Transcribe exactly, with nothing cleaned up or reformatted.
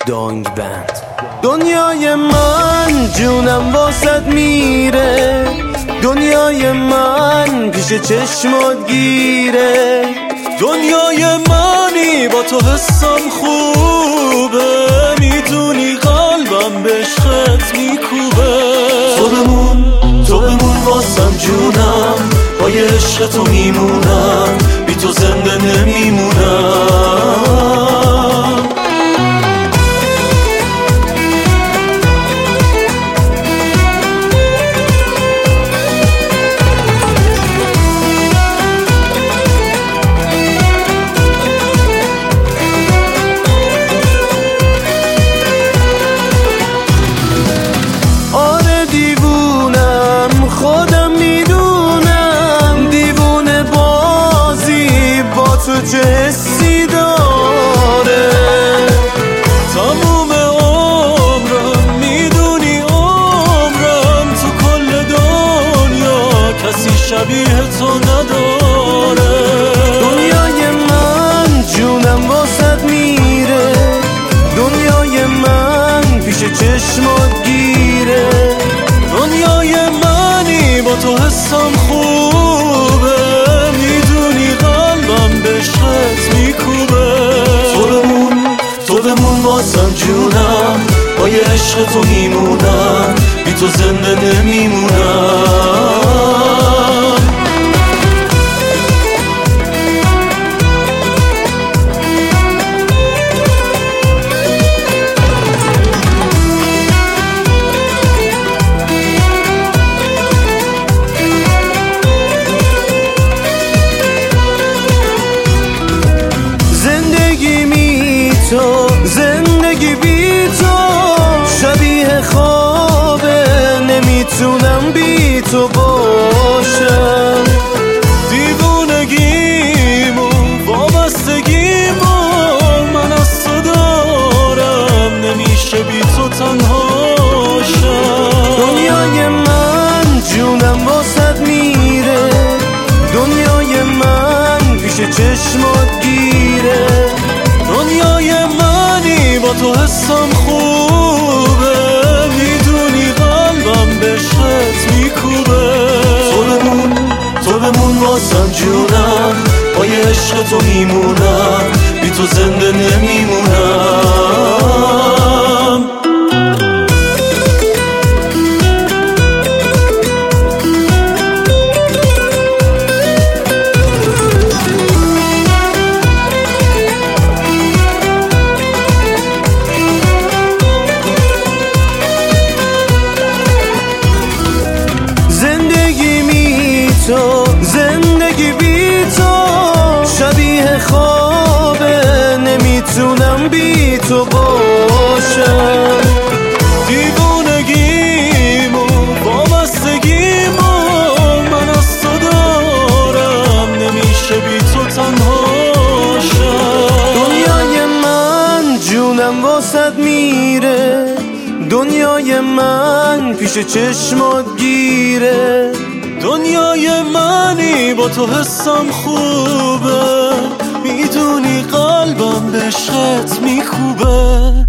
دانگ بند. دنیای من جونم واسد میره، دنیای من پیش چشمات گیره. دنیای منی با تو حسم خوبه، میدونی قلبم به عشقت میکوبه. تو بمون تو بمون واسم جونم، با یه عشق تو میمونم، بی تو زنده نمیمونم. چه حسی داره تموم عمرم، میدونی عمرم تو کل دنیا کسی شبیه تو نداره. دنیای من جونم واسد میره، دنیای من پیش چشمات گیره. دنیای منی با تو حسم خوبه، میدونی قلبم به عشقت میکوبه. تو بمون تو بمون واسم جونم، با یه عشق تو میمونم، بی تو زنده نمیمونم. تو زندگی بی تو شبیه خوابه، نمیتونم بی تو باشم. دیوونگیمو وابستگیمو من از تو دارم، نمیشه بی تو تنهاشم. دنیای من جونم واسد میره، دنیای من پیش چشمات گیره. دنیای منی با تو حسم خوبه، میدونی قلبم به عشقت میکوبه. تو بمون تو بمون واسم جونم، با یه عشق تو میمونم، بی تو زنده نمیمونم. تو زندگی بی تو شبیه خوابه، نمیتونم بی تو باشم. دیوونگیمو وابستگیمو من از تو دارم، نمیشه بی تو تنهاشم. دنیای من جونم واسد میره، دنیای من پیش چشمات گیره. دنیای منی با تو حسم خوبه، میدونی قلبم به عشقت میکوبه.